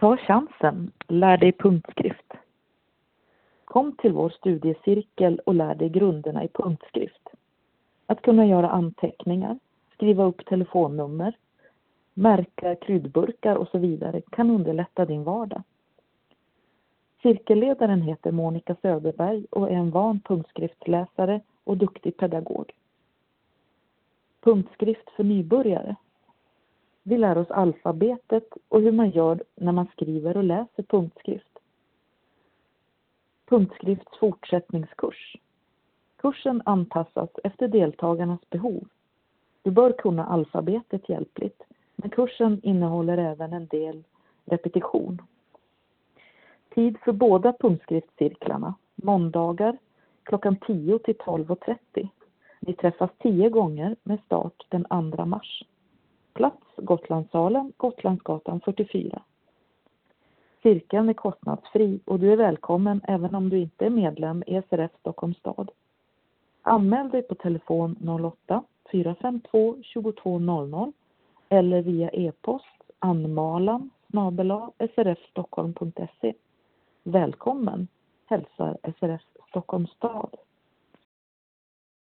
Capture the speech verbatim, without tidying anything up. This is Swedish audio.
Ta chansen, lär dig punktskrift. Kom till vår studiecirkel och lär dig grunderna i punktskrift. Att kunna göra anteckningar, skriva upp telefonnummer, märka kryddburkar och så vidare kan underlätta din vardag. Cirkelledaren heter Monica Söderberg och är en van punktskriftsläsare och duktig pedagog. Punktskrift för nybörjare. Vi lär oss alfabetet och hur man gör när man skriver och läser punktskrift. Punktskrifts fortsättningskurs. Kursen anpassas efter deltagarnas behov. Du bör kunna alfabetet hjälpligt, men kursen innehåller även en del repetition. Tid för båda punktskriftscirklarna. Måndagar klockan tio till tolv och trettio. Vi träffas tio gånger med start den andra mars. Plats Gotlandssalen, Gotlandsgatan fyrtiofyra. Cirkeln är kostnadsfri och du är välkommen även om du inte är medlem i S R F Stockholms stad. Anmäl dig på telefon noll åtta fyra fem två två två noll noll eller via e-post anmalan snabel-a srfstockholm punkt se. Välkommen, hälsar S R F Stockholms stad.